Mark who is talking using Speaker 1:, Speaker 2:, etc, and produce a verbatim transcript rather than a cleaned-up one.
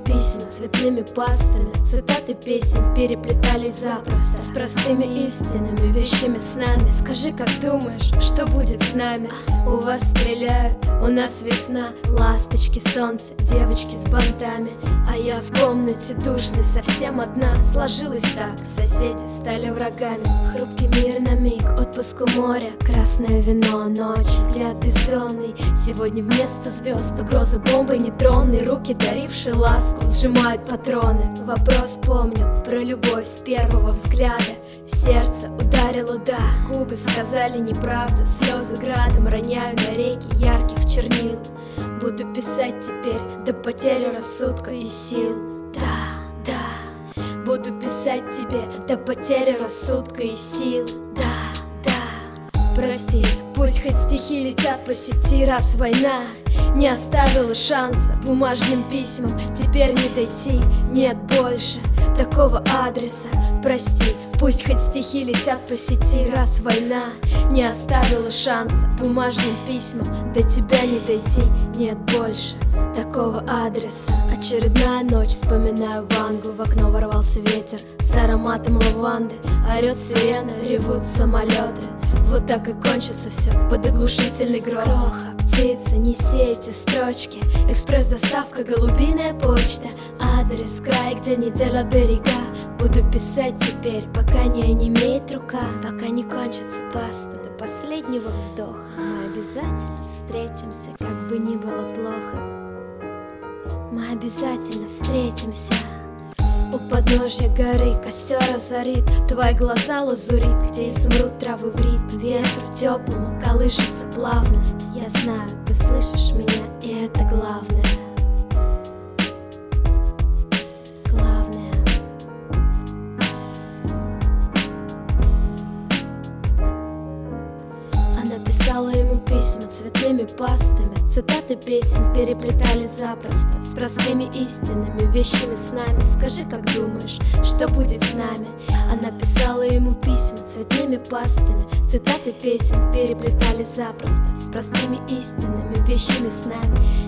Speaker 1: письма цветными пастами. Цитаты песен переплетались запросто с простыми истинами, вещами с нами. Скажи, как думаешь, что будет с нами? У вас стреляют, у нас весна, ласточки, солнце, девочки с бантами. А я в комнате душной, совсем одна. Сложилось так, соседи стали врагами. Хрупкий мир на миг, отпуск у моря, красное вино, ночь, взгляд бездонный. Сегодня вместо звезд угроза бомбы нейтронной. Руки, дарившие ласку, сжимают патроны. Вопрос помню про любовь с первого взгляда. Сердце ударило, да, губы сказали неправду. Слезы градом роняю на реки ярких чернил. Буду писать теперь до потери рассудка и сил. Да, да, буду писать тебе до потери рассудка и сил. Да, да, прости, пусть хоть стихи летят по сети, раз война не оставила шанса бумажным письмам теперь не дойти. Нет больше такого адреса, прости, пусть хоть стихи летят по сети, раз война не оставила шанса бумажным письмам до тебя не дойти. Нет больше такого адреса. Очередная ночь, вспоминаю Вангу. В окно ворвался ветер с ароматом лаванды. Орет сирена, ревут самолеты. Вот так и кончится все под оглушительный гром. Кроха, птица, неси эти строчки. Экспресс-доставка, голубиная почта. Адрес, край, где не делят берега. Буду писать теперь, пока не онемеет рука. Пока не кончится паста до последнего вздоха. Мы обязательно встретимся, как бы ни было плохо. Мы обязательно встретимся. У подножья горы костер озарит твои глаза лазурит, где изумруд травы в ритм. Ветру теплому колышется плавно. Я знаю, ты слышишь меня, и это главное. Главное. Она писала ему письма цветными пастами. Цитаты песен переплетались запросто с простыми истинами, вещами с нами. Скажи, как думаешь, что будет с нами? Она писала ему письма цветными пастами. Цитаты песен переплетались запросто с простыми истинами, вещами с нами.